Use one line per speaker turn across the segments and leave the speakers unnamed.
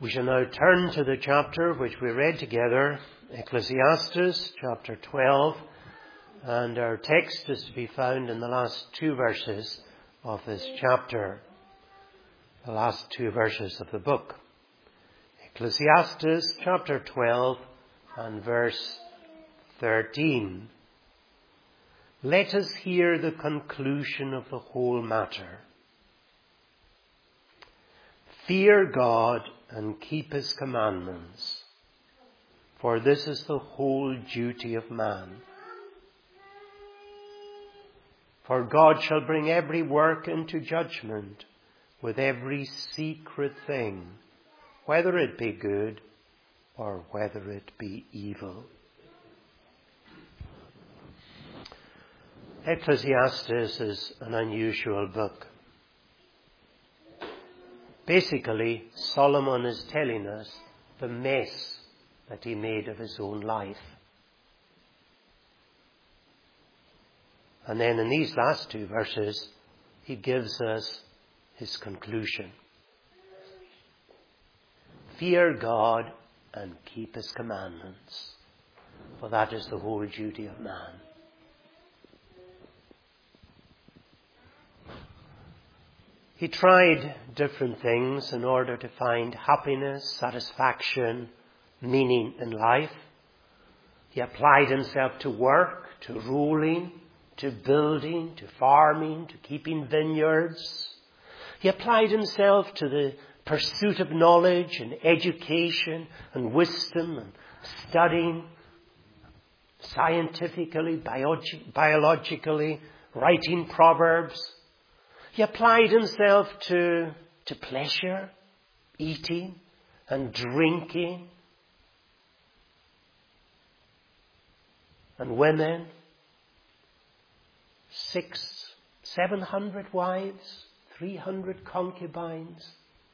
We shall now turn to the chapter which we read together, Ecclesiastes chapter 12, and our text is to be found in the last two verses of this chapter, the last two verses of the book. Ecclesiastes chapter 12 and verse 13. Let us hear the conclusion of the whole matter. Fear God and keep his commandments, for this is the whole duty of man. For God shall bring every work into judgment with every secret thing, whether it be good or whether it be evil. Ecclesiastes is an unusual book. Basically, Solomon is telling us the mess that he made of his own life. And then in these last two verses, he gives us his conclusion. Fear God and keep his commandments, for that is the whole duty of man. He tried different things in order to find happiness, satisfaction, meaning in life. He applied himself to work, to ruling, to building, to farming, to keeping vineyards. He applied himself to the pursuit of knowledge and education and wisdom and studying scientifically, biologically, writing proverbs. He applied himself to pleasure, eating and drinking, and women. 700 wives, 300 concubines.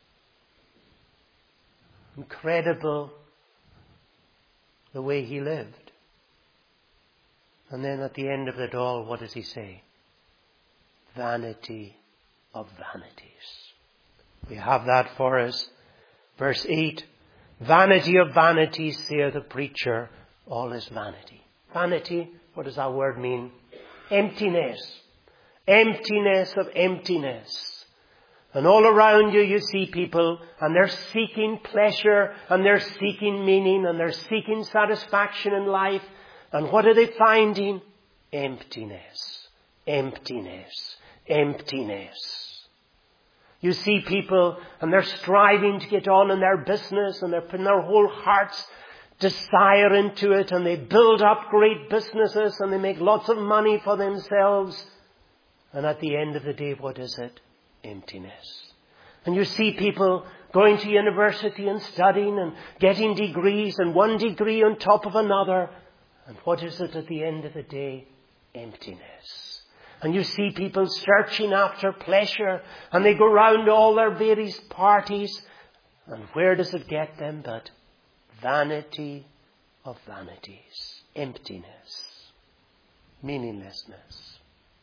Incredible the way he lived. And then at the end of it all, what does he say? Vanity of vanities. We have that for us. Verse 8. Vanity of vanities, saith the preacher, all is vanity. Vanity, what does that word mean? Emptiness. Emptiness of emptiness. And all around you, you see people, and they're seeking pleasure, and they're seeking meaning, and they're seeking satisfaction in life. And what are they finding? Emptiness. Emptiness. Emptiness. You see people, and they're striving to get on in their business, and they're putting their whole heart's desire into it, and they build up great businesses, and they make lots of money for themselves. And at the end of the day, what is it? Emptiness. And you see people going to university and studying and getting degrees, and one degree on top of another. And what is it at the end of the day? Emptiness. And you see people searching after pleasure, and they go round all their various parties. And where does it get them but vanity of vanities? Emptiness. Meaninglessness.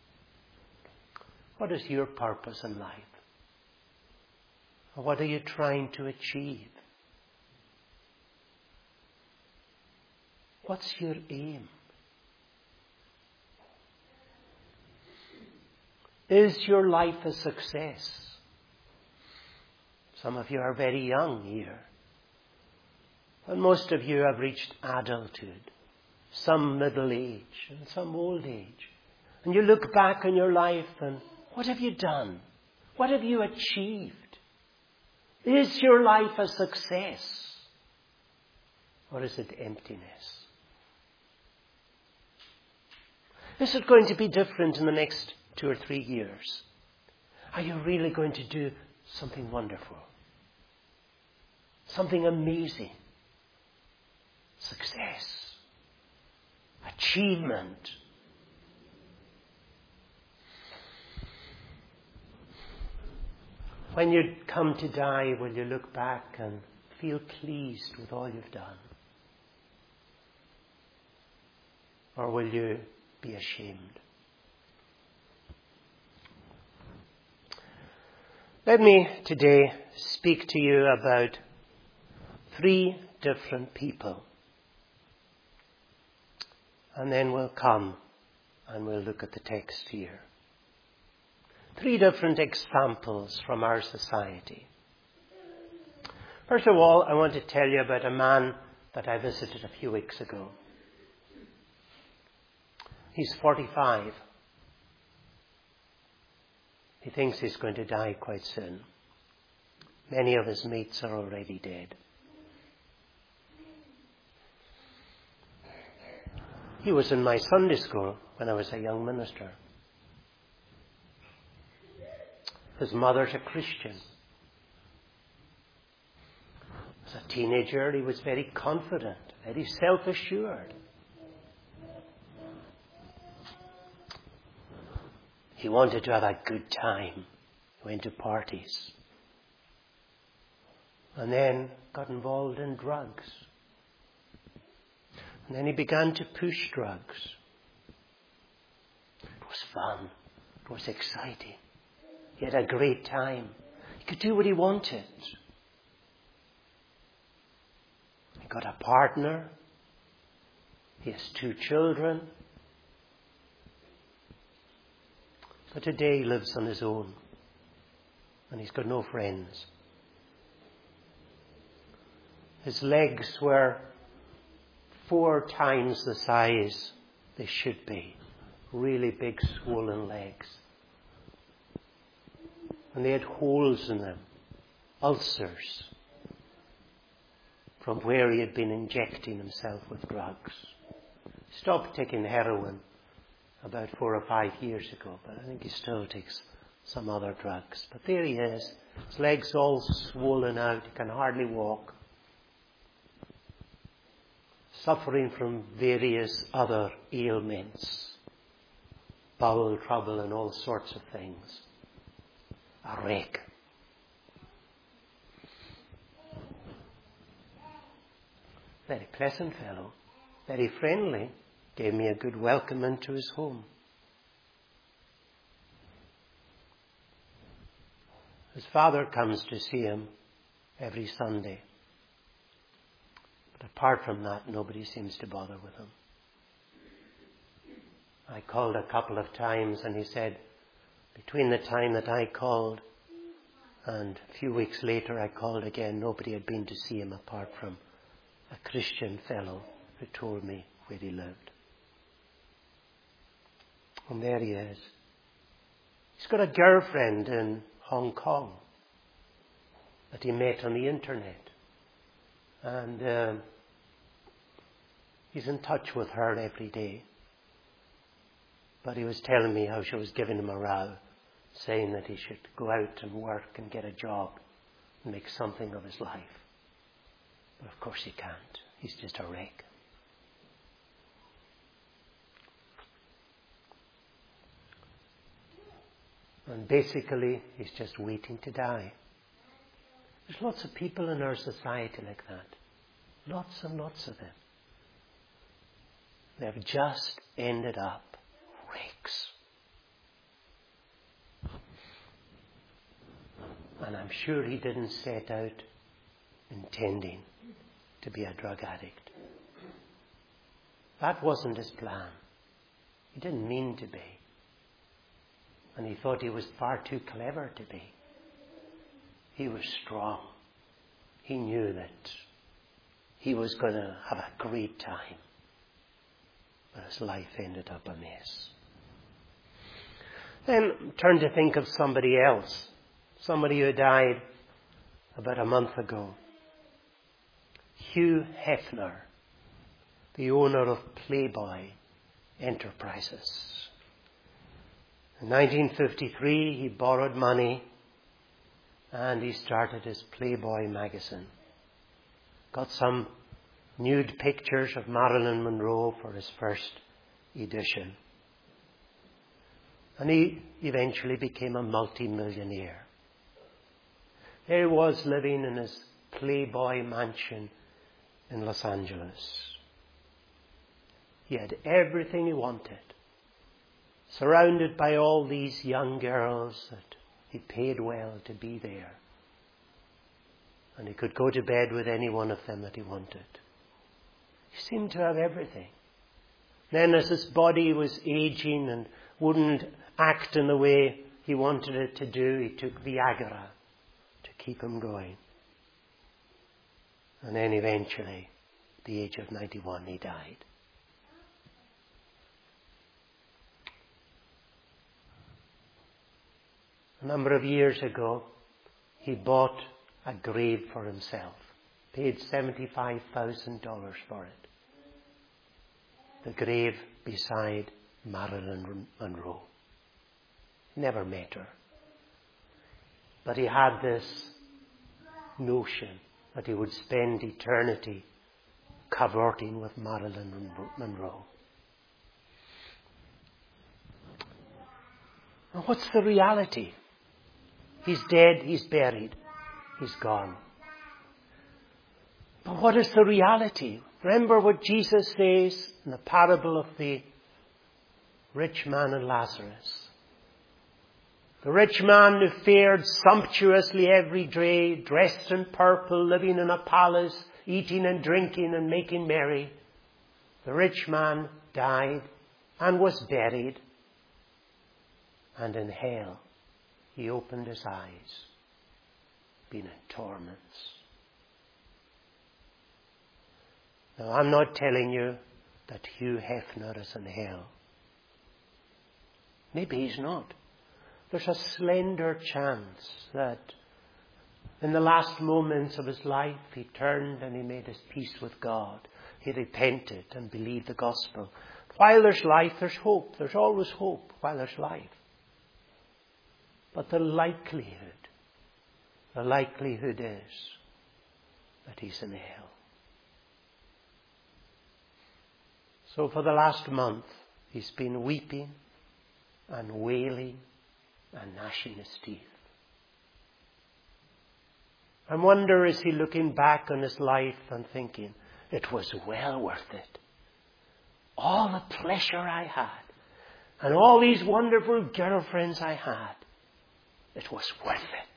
What is your purpose in life? What are you trying to achieve? What's your aim? Is your life a success? Some of you are very young here. And most of you have reached adulthood. Some middle age and some old age. And you look back on your life and what have you done? What have you achieved? Is your life a success? Or is it emptiness? Is it going to be different in the next 2 or 3 years? Are you really going to do something wonderful? Something amazing? Success? Achievement? When you come to die, will you look back and feel pleased with all you've done? Or will you be ashamed? Let me today speak to you about 3 different people. And then we'll come and we'll look at the text here. 3 different examples from our society. First of all, I want to tell you about a man that I visited a few weeks ago. He's 45. He thinks he's going to die quite soon. Many of his mates are already dead. He was in my Sunday school when I was a young minister. His mother's a Christian. As a teenager, he was very confident, very self-assured. He wanted to have a good time. He went to parties. And then got involved in drugs. And then he began to push drugs. It was fun. It was exciting. He had a great time. He could do what he wanted. He got a partner. He has 2 children. But today he lives on his own. And he's got no friends. His legs were 4 times the size they should be. Really big swollen legs. And they had holes in them. Ulcers. From where he had been injecting himself with drugs. Stopped taking heroin about 4 or 5 years ago. But I think he still takes some other drugs. But there he is. His legs all swollen out. He can hardly walk. Suffering from various other ailments, bowel trouble and all sorts of things. A wreck. Very pleasant fellow, very friendly, gave me a good welcome into his home. His father comes to see him every Sunday. Apart from that, nobody seems to bother with him. I called a couple of times and he said, between the time that I called and a few weeks later I called again, nobody had been to see him apart from a Christian fellow who told me where he lived. And there he is. He's got a girlfriend in Hong Kong that he met on the internet. And he's in touch with her every day. But he was telling me how she was giving him a row, saying that he should go out and work and get a job and make something of his life. But of course he can't. He's just a wreck. And basically, he's just waiting to die. There's lots of people in our society like that. Lots and lots of them. They've just ended up wrecks. And I'm sure he didn't set out intending to be a drug addict. That wasn't his plan. He didn't mean to be. And he thought he was far too clever to be. He was strong. He knew that he was going to have a great time. But his life ended up a mess. Then turn to think of somebody else. Somebody who died about a month ago. Hugh Hefner, the owner of Playboy Enterprises. In 1953, he borrowed money and he started his Playboy magazine. Got some nude pictures of Marilyn Monroe for his first edition. And he eventually became a multi-millionaire. There he was living in his Playboy mansion in Los Angeles. He had everything he wanted. Surrounded by all these young girls that he paid well to be there. And he could go to bed with any one of them that he wanted. He seemed to have everything. Then as his body was aging and wouldn't act in the way he wanted it to do, he took Viagra to keep him going. And then eventually, at the age of 91, he died. A number of years ago, he bought a grave for himself. Paid $75,000 for it. The grave beside Marilyn Monroe. Never met her. But he had this notion that he would spend eternity cavorting with Marilyn Monroe. And what's the reality? He's dead, he's buried, he's gone. But what is the reality? Remember what Jesus says in the parable of the rich man and Lazarus. The rich man who fared sumptuously every day, dressed in purple, living in a palace, eating and drinking and making merry. The rich man died and was buried. And in hell, he opened his eyes, being in torments. Now, I'm not telling you that Hugh Hefner is in hell. Maybe he's not. There's a slender chance that in the last moments of his life, he turned and he made his peace with God. He repented and believed the gospel. While there's life, there's hope. There's always hope while there's life. But the likelihood is that he's in hell. So for the last month, he's been weeping and wailing and gnashing his teeth. I wonder, is he looking back on his life and thinking, it was well worth it. All the pleasure I had and all these wonderful girlfriends I had, it was worth it.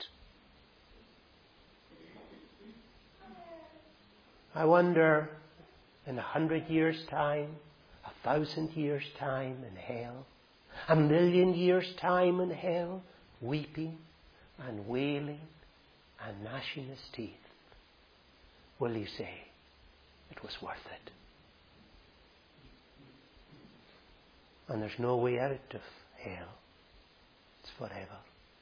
I wonder, in 100 years' time, 1,000 years' time in hell, 1,000,000 years' time in hell, weeping and wailing and gnashing his teeth, will he say, it was worth it? And there's no way out of hell. It's forever.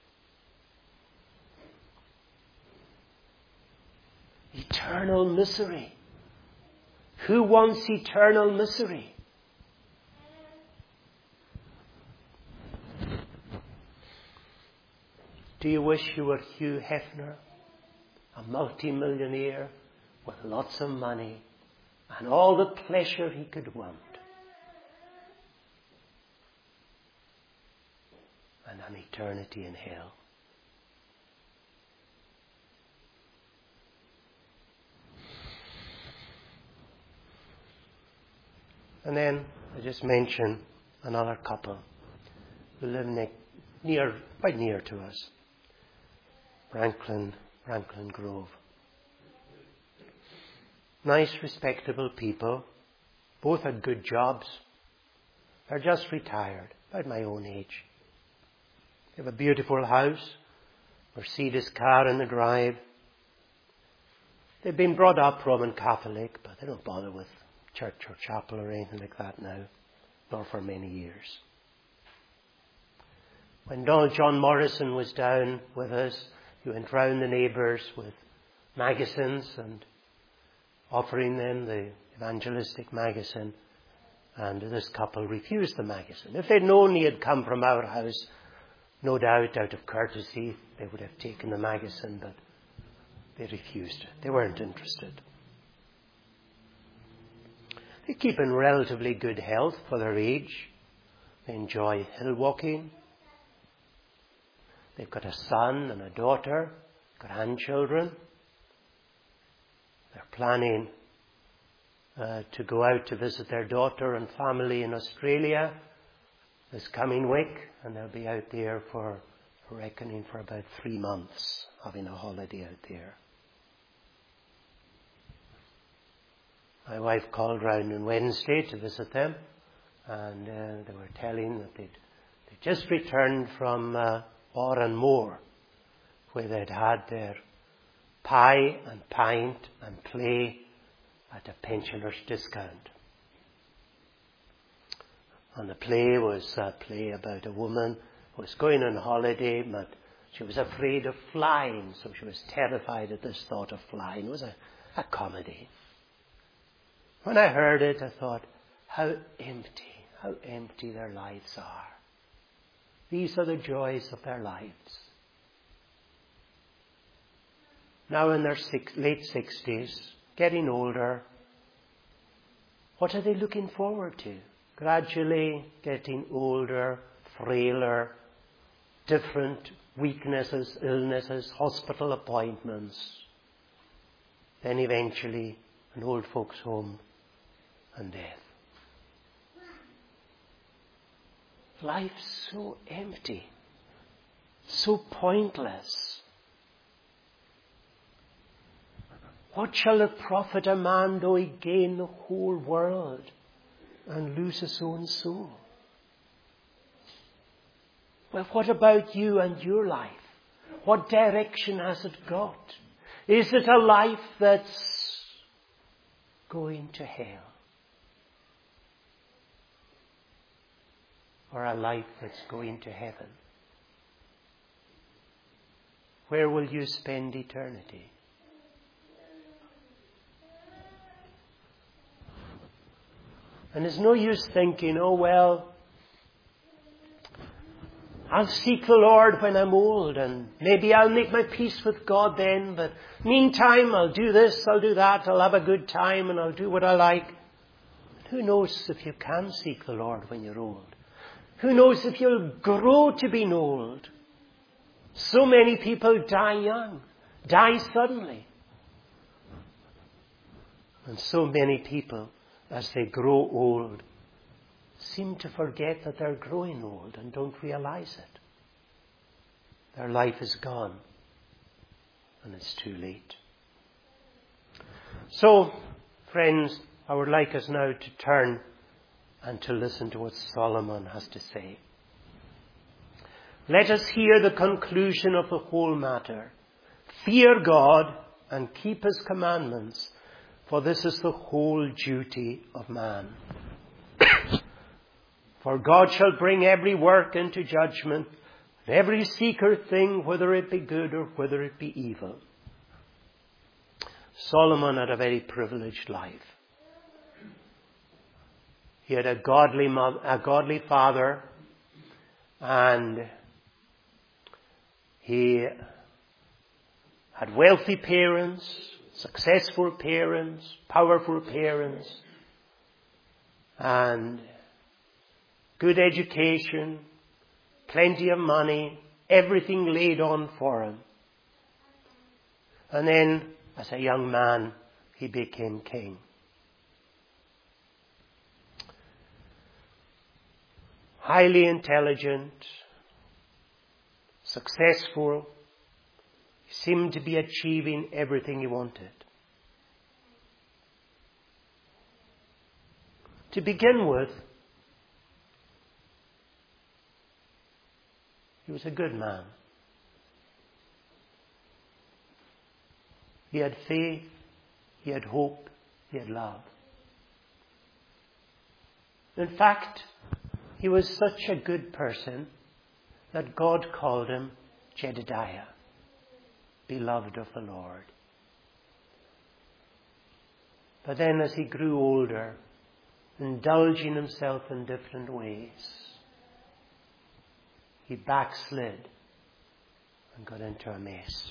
Eternal misery. Who wants eternal misery? Do you wish you were Hugh Hefner, a multi-millionaire with lots of money and all the pleasure he could want, and an eternity in hell? And then I just mention another couple who live quite near to us. Franklin Grove. Nice, respectable people. Both had good jobs. They're just retired, about my own age. They have a beautiful house, Mercedes car in the drive. They've been brought up Roman Catholic, but they don't bother with church or chapel or anything like that now, nor for many years. When Donald John Morrison was down with us, he went round the neighbours with magazines and offering them the evangelistic magazine, and this couple refused the magazine. If they'd known he had come from our house, no doubt out of courtesy they would have taken the magazine, but they refused it. They weren't interested. They keep in relatively good health for their age. They enjoy hill walking. They've got a son and a daughter, grandchildren. They're planning to go out to visit their daughter and family in Australia this coming week, and they'll be out there for about 3 months, having a holiday out there. My wife called round on Wednesday to visit them, and they were telling that they'd just returned from Oranmore, where they'd had their pie and pint and play at a pensioner's discount. And the play was a play about a woman who was going on holiday, but she was afraid of flying, so she was terrified at this thought of flying. It was a comedy. When I heard it, I thought, how empty their lives are. These are the joys of their lives. Now in their late 60s, getting older, what are they looking forward to? Gradually getting older, frailer, different weaknesses, illnesses, hospital appointments. Then eventually an old folks' home and death. Life's so empty, so pointless. What shall it profit a man though he gain the whole world and lose his own soul? Well, what about you and your life? What direction has it got? Is it a life that's going to hell? Or a life that's going to heaven? Where will you spend eternity? And there's no use thinking, oh well, I'll seek the Lord when I'm old, and maybe I'll make my peace with God then, but meantime I'll do this, I'll do that, I'll have a good time and I'll do what I like. Who knows if you can seek the Lord when you're old? Who knows if you'll grow to be old? So many people die young, die suddenly. And so many people, as they grow old, seem to forget that they're growing old and don't realize it. Their life is gone and it's too late. So, friends, I would like us now to turn and to listen to what Solomon has to say. Let us hear the conclusion of the whole matter. Fear God and keep his commandments, for this is the whole duty of man. For God shall bring every work into judgment, and every secret thing, whether it be good or whether it be evil. Solomon had a very privileged life. He had a godly father, and he had wealthy parents, successful parents, powerful parents, and good education, plenty of money, everything laid on for him. And then, as a young man, he became king. Highly intelligent, successful, he seemed to be achieving everything he wanted. To begin with, he was a good man. He had faith, he had hope, he had love. In fact, he was such a good person that God called him Jedediah, beloved of the Lord. But then as he grew older, indulging himself in different ways, he backslid and got into a mess.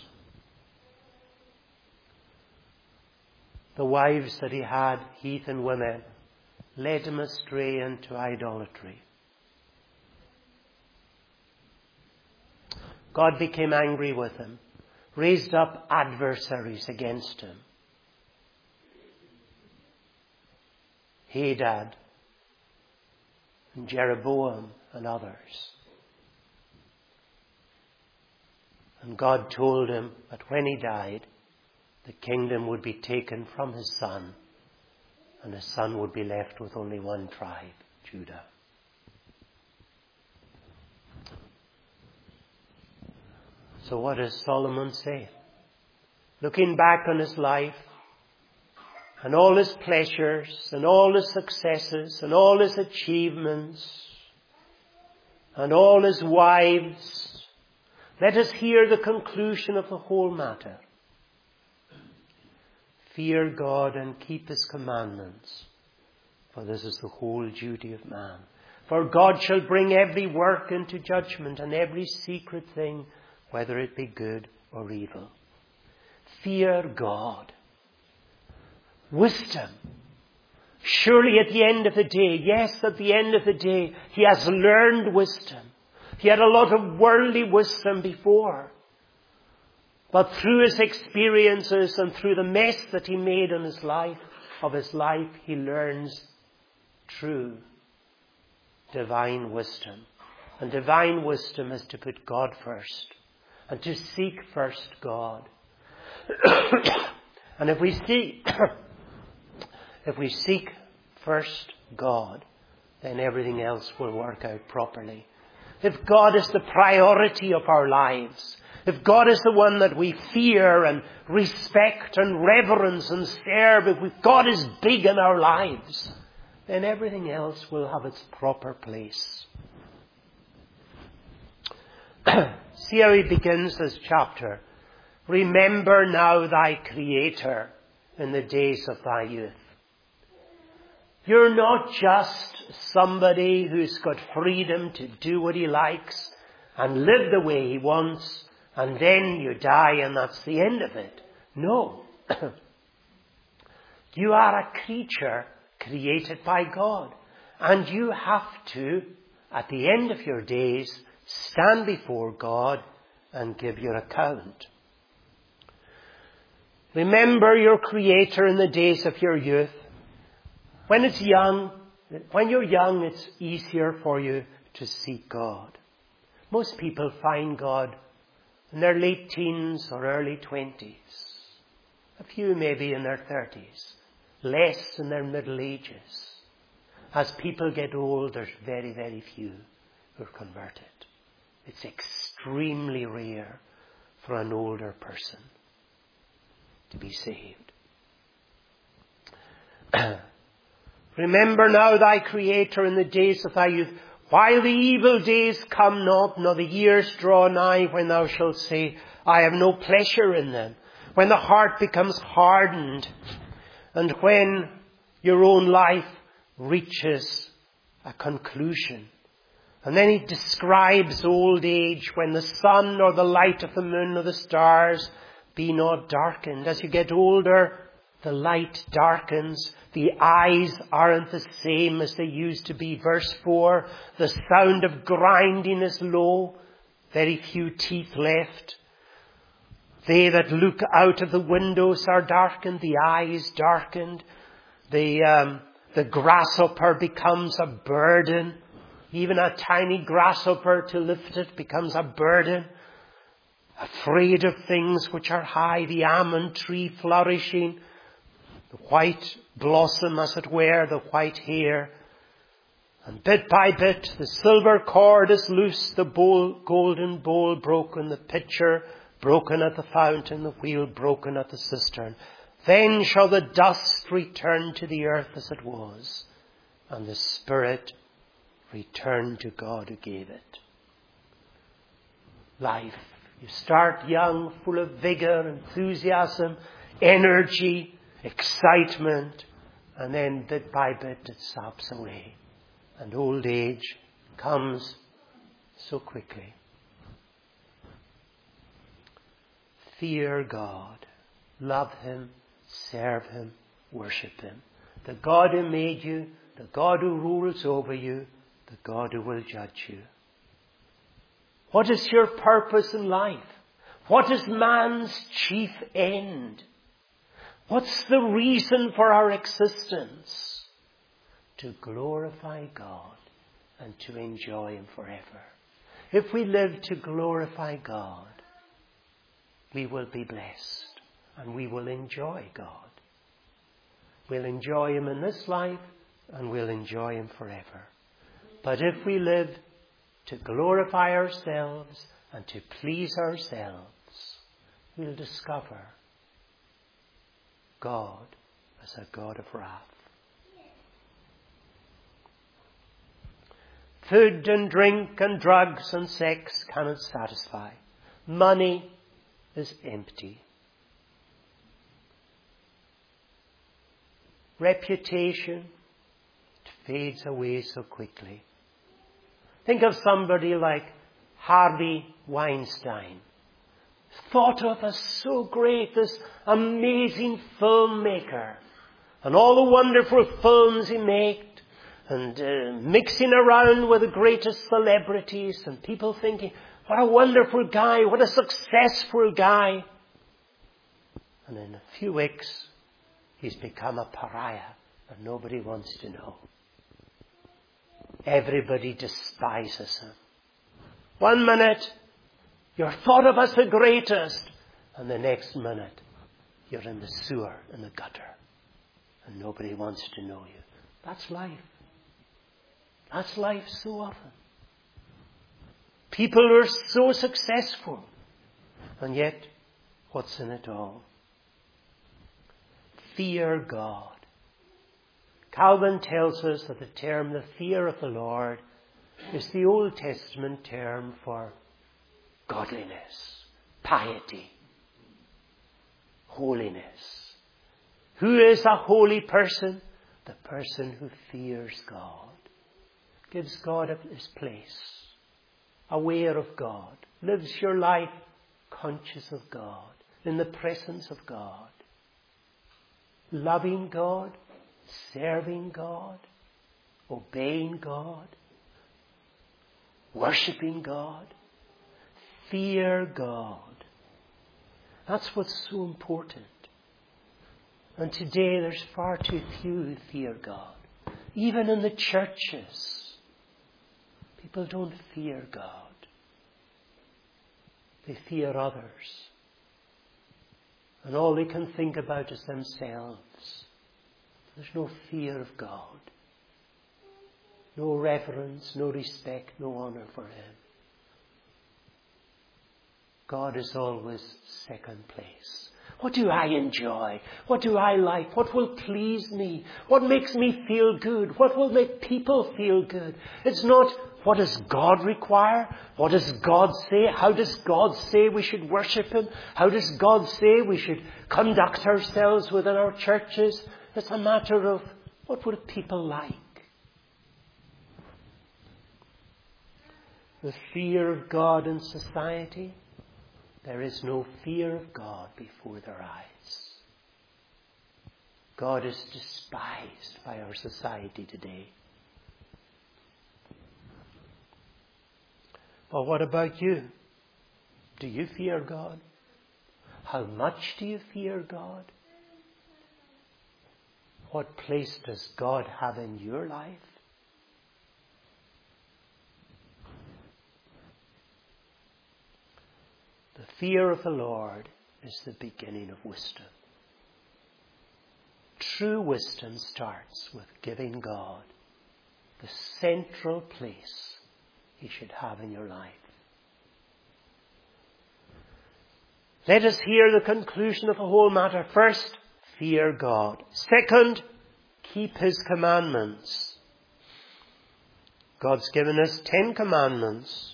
The wives that he had, heathen women, led him astray into idolatry. God became angry with him, raised up adversaries against him. Hadad and Jeroboam and others. And God told him that when he died, the kingdom would be taken from his son and his son would be left with only one tribe, Judah. So what does Solomon say? Looking back on his life, and all his pleasures, and all his successes, and all his achievements, and all his wives, let us hear the conclusion of the whole matter. Fear God and keep his commandments, for this is the whole duty of man. For God shall bring every work into judgment, and every secret thing, whether it be good or evil. Fear God. Wisdom. Surely at the end of the day, yes, at the end of the day, he has learned wisdom. He had a lot of worldly wisdom before. But through his experiences and through the mess that he made in his life, he learns true divine wisdom. And divine wisdom is to put God first and to seek first God. And if we seek first God, then everything else will work out properly. If God is the priority of our lives, if God is the one that we fear and respect and reverence and serve, if God is big in our lives, then everything else will have its proper place. See how he begins this chapter. Remember now thy Creator in the days of thy youth. You're not just somebody who's got freedom to do what he likes and live the way he wants, and then you die and that's the end of it. No. You are a creature created by God. And you have to, at the end of your days, stand before God and give your account. Remember your Creator in the days of your youth. When you're young, it's easier for you to seek God. Most people find God in their late teens or early 20s. A few maybe in their 30s. Less in their middle ages. As people get old, there's very, very few who are converted. It's extremely rare for an older person to be saved. Remember now thy Creator in the days of thy youth, while the evil days come not, nor the years draw nigh, when thou shalt say, I have no pleasure in them. When the heart becomes hardened, and when your own life reaches a conclusion. And then he describes old age, when the sun or the light of the moon or the stars be not darkened. As you get older, the light darkens. The eyes aren't the same as they used to be. Verse 4, the sound of grinding is low. Very few teeth left. They that look out of the windows are darkened. The eyes darkened. The grasshopper becomes a burden. Even a tiny grasshopper, to lift it becomes a burden. Afraid of things which are high. The almond tree flourishing. The white blossom, as it were, the white hair. And bit by bit, the silver cord is loose, the golden bowl broken, the pitcher broken at the fountain, the wheel broken at the cistern. Then shall the dust return to the earth as it was, and the spirit return to God who gave it. Life. You start young, full of vigor, enthusiasm, energy, excitement, and then bit by bit it saps away. And old age comes so quickly. Fear God. Love Him. Serve Him. Worship Him. The God who made you, the God who rules over you, the God who will judge you. What is your purpose in life? What is man's chief end? What's the reason for our existence? To glorify God and to enjoy Him forever. If we live to glorify God, we will be blessed and we will enjoy God. We'll enjoy Him in this life and we'll enjoy Him forever. But if we live to glorify ourselves and to please ourselves, we'll discover God as a God of wrath. Food and drink and drugs and sex cannot satisfy. Money is empty. Reputation fades away so quickly. Think of somebody like Harvey Weinstein. Thought of as so great, this amazing filmmaker. And all the wonderful films he made. And mixing around with the greatest celebrities. And people thinking, what a wonderful guy, what a successful guy. And in a few weeks, he's become a pariah and nobody wants to know. Everybody despises him. 1 minute, you're thought of as the greatest. And the next minute, you're in the sewer, in the gutter. And nobody wants to know you. That's life. That's life so often. People are so successful. And yet, what's in it all? Fear God. Calvin tells us that the term, the fear of the Lord, is the Old Testament term for godliness, piety, holiness. Who is a holy person? The person who fears God, gives God His place, aware of God, lives your life conscious of God, in the presence of God, loving God, serving God, obeying God, worshipping God. Fear God. That's what's so important. And today there's far too few who fear God. Even in the churches, people don't fear God. They fear others. And all they can think about is themselves. There's no fear of God. No reverence, no respect, no honor for Him. God is always second place. What do I enjoy? What do I like? What will please me? What makes me feel good? What will make people feel good? It's not what does God require? What does God say? How does God say we should worship Him? How does God say we should conduct ourselves within our churches? It's a matter of what would people like? The fear of God in society. There is no fear of God before their eyes. God is despised by our society today. But what about you? Do you fear God? How much do you fear God? What place does God have in your life? The fear of the Lord is the beginning of wisdom. True wisdom starts with giving God the central place He should have in your life. Let us hear the conclusion of the whole matter. First, fear God. Second, keep His commandments. God's given us 10 commandments.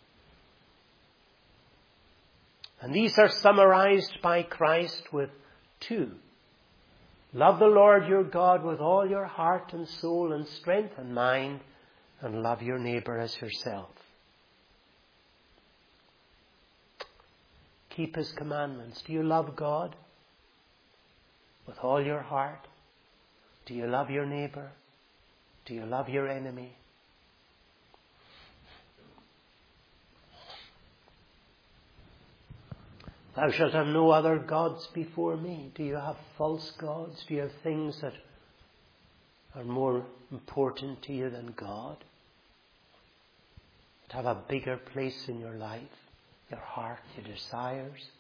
And these are summarized by Christ with 2. Love the Lord your God with all your heart and soul and strength and mind, and love your neighbor as yourself. Keep His commandments. Do you love God with all your heart? Do you love your neighbor? Do you love your enemy? Thou shalt have no other gods before me. Do you have false gods? Do you have things that are more important to you than God? That have a bigger place in your life, your heart, your desires?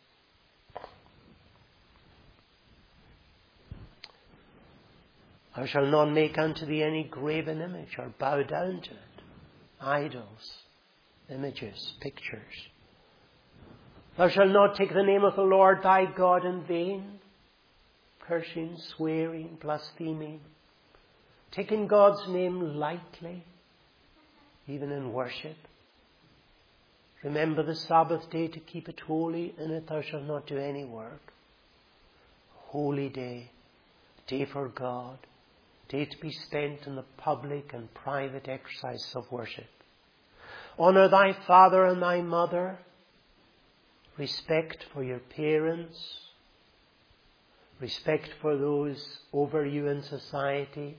Thou shalt not make unto thee any graven image or bow down to it. Idols, images, pictures. Thou shalt not take the name of the Lord thy God in vain. Cursing, swearing, blaspheming. Taking God's name lightly, even in worship. Remember the Sabbath day to keep it holy. In it thou shalt not do any work. Holy day, day for God, day to be spent in the public and private exercise of worship. Honour thy father and thy mother. Respect for your parents. Respect for those over you in society.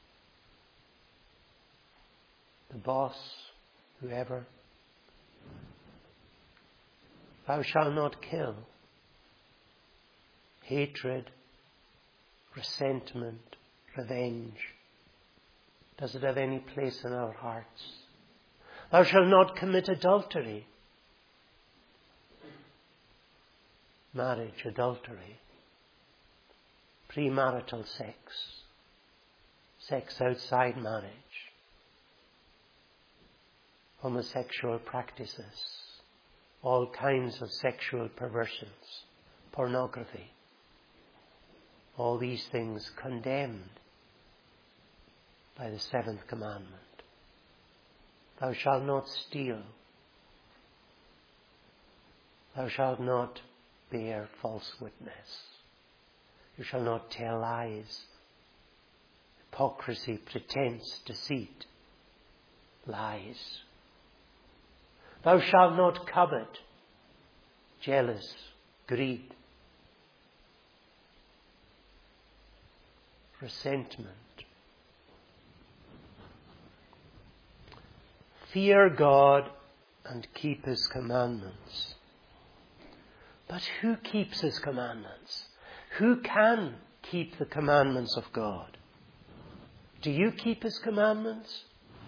The boss, whoever. Thou shalt not kill. Hatred, resentment, revenge. Does it have any place in our hearts? Thou shalt not commit adultery. Marriage, adultery. Premarital sex. Sex outside marriage. Homosexual practices. All kinds of sexual perversions. Pornography. All these things condemned by the seventh commandment. Thou shalt not steal. Thou shalt not bear false witness. You shall not tell lies. Hypocrisy, pretense, deceit, lies. Thou shalt not covet. Jealous, greed, resentment. Fear God and keep His commandments. But who keeps His commandments? Who can keep the commandments of God? Do you keep His commandments?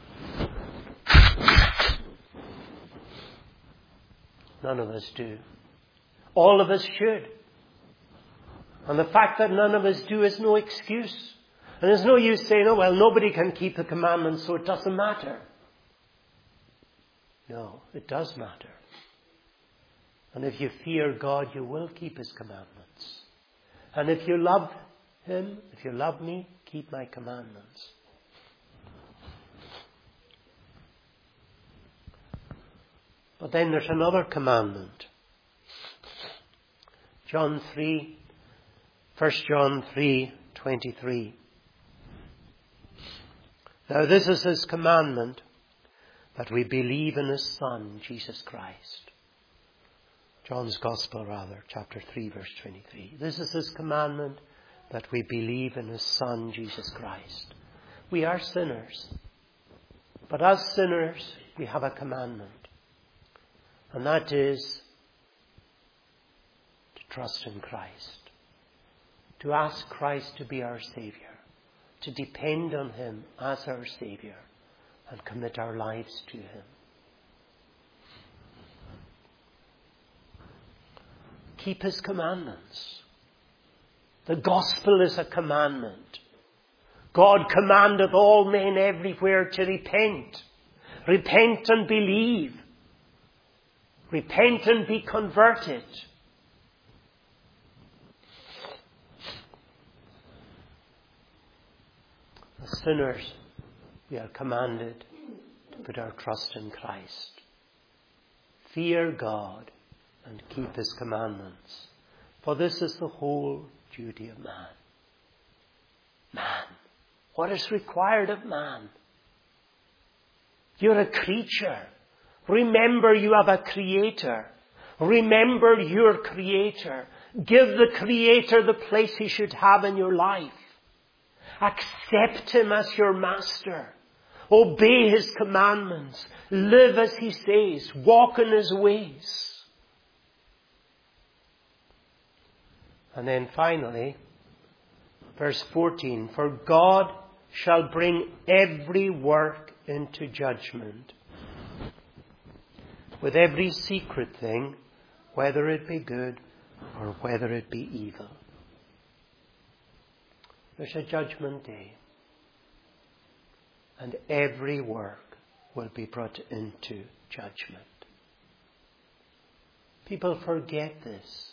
None of us do. All of us should. And the fact that none of us do is no excuse. And there's no use saying, oh, well, nobody can keep the commandments, so it doesn't matter. No, it does matter. And if you fear God, you will keep His commandments. And if you love Him, if you love me, keep my commandments. But then there's another commandment. 1 John 3:23. Now this is His commandment, that we believe in His Son, Jesus Christ. John's Gospel, chapter 3, verse 23. This is His commandment, that we believe in His Son, Jesus Christ. We are sinners. But as sinners, we have a commandment. And that is to trust in Christ. To ask Christ to be our Saviour. To depend on Him as our Saviour. And commit our lives to Him. Keep His commandments. The gospel is a commandment. God commandeth all men everywhere to repent. Repent and believe. Repent and be converted. As sinners, we are commanded to put our trust in Christ. Fear God and keep His commandments. For this is the whole duty of man. Man. What is required of man? You're a creature. Remember you have a Creator. Remember your Creator. Give the Creator the place He should have in your life. Accept Him as your Master. Obey His commandments. Live as He says. Walk in His ways. And then finally, verse 14, for God shall bring every work into judgment, with every secret thing, whether it be good or whether it be evil. There's a judgment day. and every work will be brought into judgment. People forget this.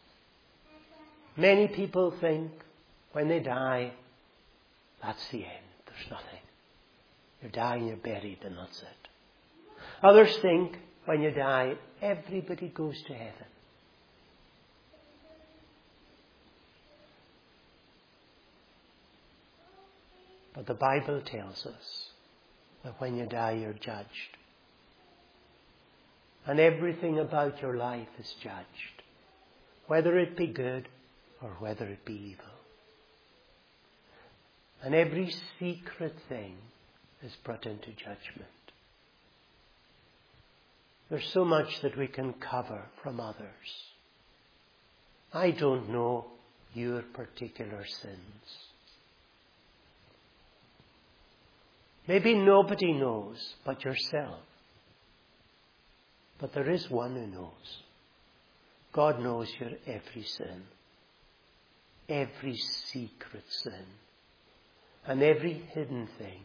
Many people think when they die, that's the end. There's nothing. You're dying, you're buried, and that's it. Others think when you die, everybody goes to heaven. But the Bible tells us that when you die, you're judged. And everything about your life is judged, whether it be good or whether it be evil. And every secret thing is brought into judgment. There's so much that we can cover from others. I don't know your particular sins. Maybe nobody knows but yourself. But there is one who knows. God knows your every sin, every secret sin, and every hidden thing.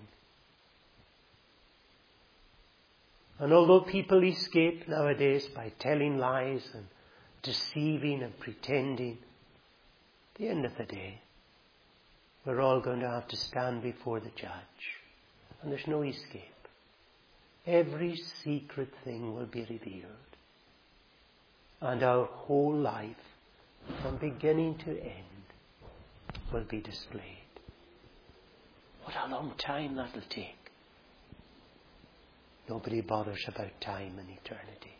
And although people escape nowadays by telling lies and deceiving and pretending, at the end of the day, we're all going to have to stand before the judge. And there's no escape. Every secret thing will be revealed. And our whole life, from beginning to end, will be displayed. What a long time that'll take. Nobody bothers about time and eternity.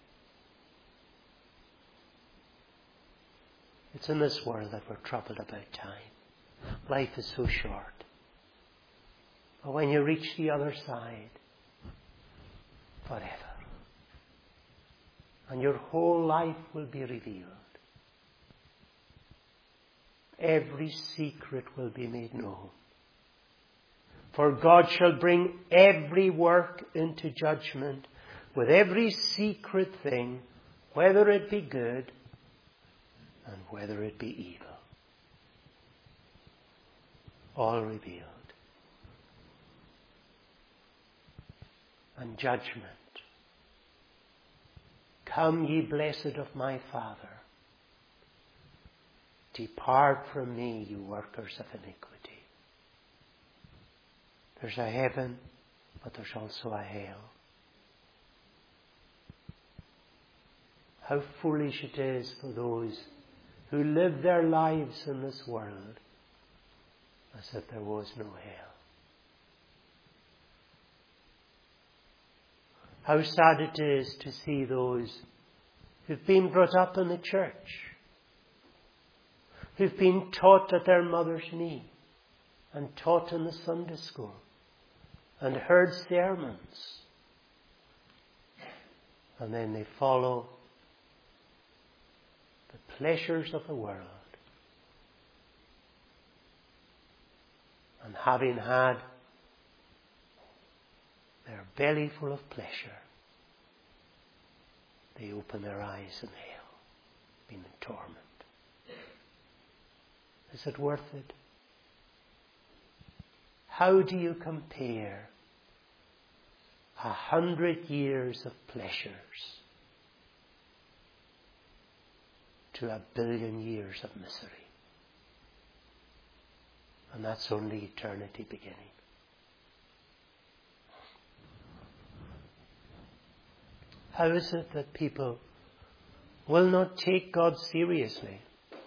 It's in this world that we're troubled about time. Life is so short. But when you reach the other side, forever. And your whole life will be revealed. Every secret will be made known. For God shall bring every work into judgment with every secret thing, whether it be good and whether it be evil. All revealed. And judgment. Come, ye blessed of my Father. Depart from me, you workers of iniquity. There's a heaven, but there's also a hell. How foolish it is for those who live their lives in this world as if there was no hell. How sad it is to see those who've been brought up in the church, who've been taught at their mother's knee and taught in the Sunday school and heard sermons, and then they follow the pleasures of the world, and having had their belly full of pleasure, they open their eyes in hell, being in torment. Is it worth it? How do you compare 100 years of pleasures to 1 billion years of misery? And that's only eternity beginning. How is it that people will not take God seriously?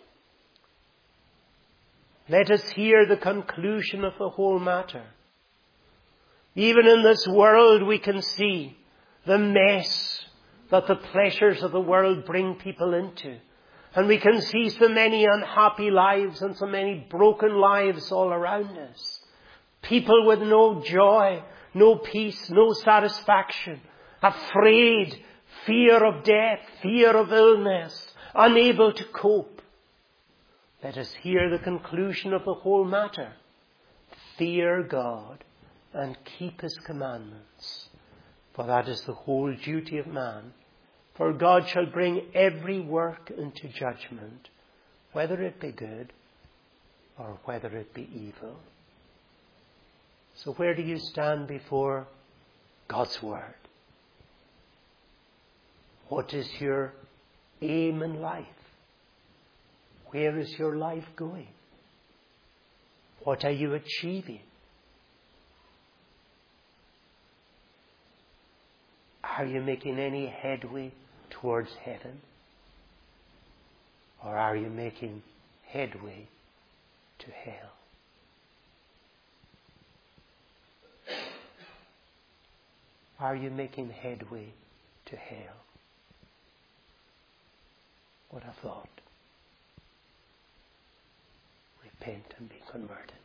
Let us hear the conclusion of the whole matter. Even in this world we can see the mess that the pleasures of the world bring people into. And we can see so many unhappy lives and so many broken lives all around us. People with no joy, no peace, no satisfaction, afraid, fear of death, fear of illness, unable to cope. Let us hear the conclusion of the whole matter. Fear God and keep His commandments, for that is the whole duty of man. For God shall bring every work into judgment, whether it be good or whether it be evil. So where do you stand before God's Word? What is your aim in life? Where is your life going? What are you achieving? Are you making any headway towards heaven? Or are you making headway to hell? Are you making headway to hell? What a thought. Repent and be converted.